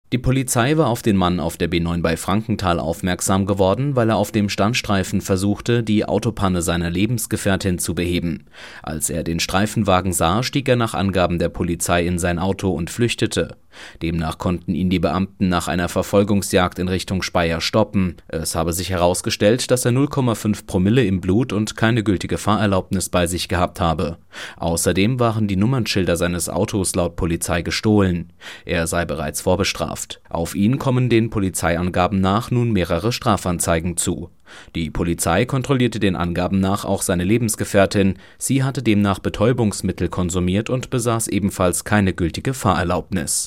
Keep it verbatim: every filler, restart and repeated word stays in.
Die Polizei war auf den Mann auf der B neun bei Frankenthal aufmerksam geworden, weil er auf dem Standstreifen versuchte, die Autopanne seiner Lebensgefährtin zu beheben. Als er den Streifenwagen sah, stieg er nach Angaben der Polizei in sein Auto und flüchtete. Demnach konnten ihn die Beamten nach einer Verfolgungsjagd in Richtung Speyer stoppen. Es habe sich herausgestellt, dass er null Komma fünf Promille im Blut und keine gültige Fahrerlaubnis bei sich gehabt habe. Außerdem waren die Nummernschilder seines Autos laut Polizei gestohlen. Er sei bereits vorbestraft. Auf ihn kommen den Polizeiangaben nach nun mehrere Strafanzeigen zu. Die Polizei kontrollierte den Angaben nach auch seine Lebensgefährtin. Sie hatte demnach Betäubungsmittel konsumiert und besaß ebenfalls keine gültige Fahrerlaubnis.